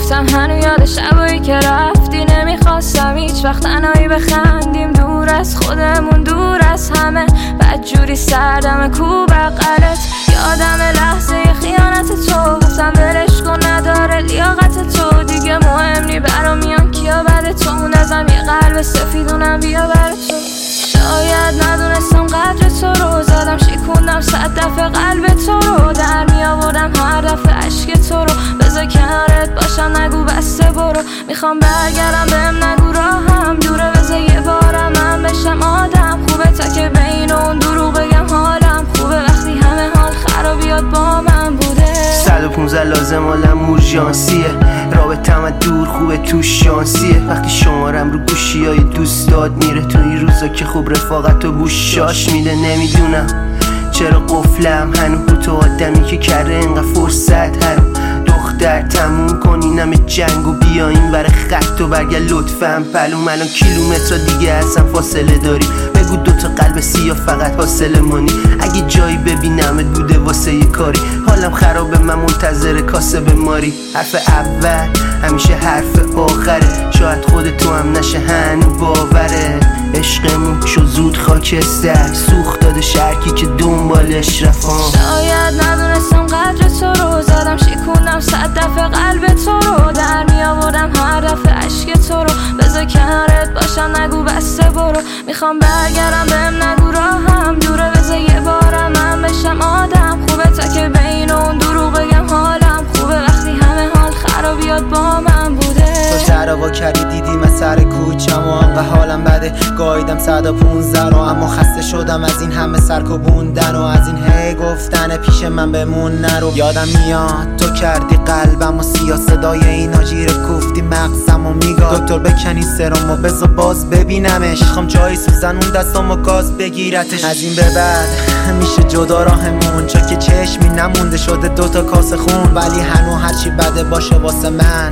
گفتم هنو یاد شبایی که رفتی، نمیخواستم هیچ وقت تنهایی بخندیم، دور از خودمون دور از همه، بدجوری سردم کو بغلت، یادم لحظه خیانت تو، گفتم ولش کن نداره لیاقت تو، دیگه مهم نی برام میان کیا بعد تو، ازم یه قلب سفیدونم بیا بر تو. شاید ندونستم قدر تو رو، زدم شکوندم 100 دفعه قلب تو رو، در می آوردم هر دفعه عشق تو رو، بذار کنارت باشم نگو بسته برو، میخوام برگردم بهم نگو راهم دوره، بذار یه بارم من بشم آدم خوبه، تا که بین اون دروغ بگم حالم خوبه، وقتی همه حال خرابیات با من بوده. 115 لازم حالم اورژانسیه، رابطم از دور خوبه تو شانسیه، وقتی شمارم رو گوشی های دوستات میره، تو این روزا که خوب رفاقت و گوشاش میده، نمیدونم چرا قفلم هنو رو تو آدمی که کرده انقدر فرصت هنو، دختر تموم کنین همه جنگ و بیاین ور خط و برگرد لطفاً پلوم، الان کیلومتر دیگه اصلا فاصله داری، بگو دوتا قلب سیاه فقط حاصل مانی، اگه جایی ببینمت بوده واسه یه کاری، حالم خرابه من منتظر کاسه به ماری، حرف اول همیشه حرف آخره، شاید خود تو هم نشه هنو باوره، عشقمون شو زود خاکستر، سوخت داده شرکی که دنبالش رفام، شاید ندونستم قدر تو رو، زدم شکوندم 100 دفعه قلب تو رو، در می آوردم هر دفعه عشق تو رو، بذار کنارت باشم نگو بسته برو، میخوام برگردم بهم نگو راهم دوره، بذار یه بارم من بشم آدم خوبه، تا که بین اون دروغ بگم حالم خوبه، وقتی همه حال خرابیات با من بوده. تو شرابا کردی دیدی من سر کوچم و انقدر حالم بده، گاییدم 115 رو، اما خسته شدم از این همه سرکوبوندن و از این هی گفتن پیش من بمون نرو، یادم میاد تو کردی قلبم و سیاه، صدای این آجیر کوفتی مغزم و میگاد، دکتر بکنی سرم و بذار باز ببینمش، میخوام جایی سوزن اون دستم و گاز بگیرتش، از این به بعد میشه جدا راهمون، چون که چشمی نمونده شده دوتا کاسه خون، ولی هنو هرچی بده باشه واسه من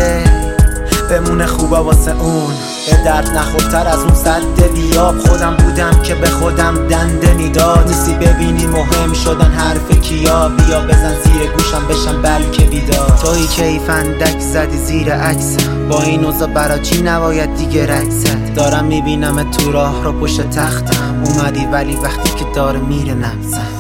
بمونه خوبه واسه اون، به درد نخورتر از اون سد بیاب، خودم بودم که به خودم دنده میداد، نیستی ببینی مهم شدن حرف کیا، بیا بزن زیر گوشم بشم بلکه بیدار، تویی که ای فندک زدی زیر عکسم، با این اوضاع برا چی نباید دیگه رکست، دارم میبینم تو راه رو پشت تختم اومدی، ولی وقتی که داره میره نفسم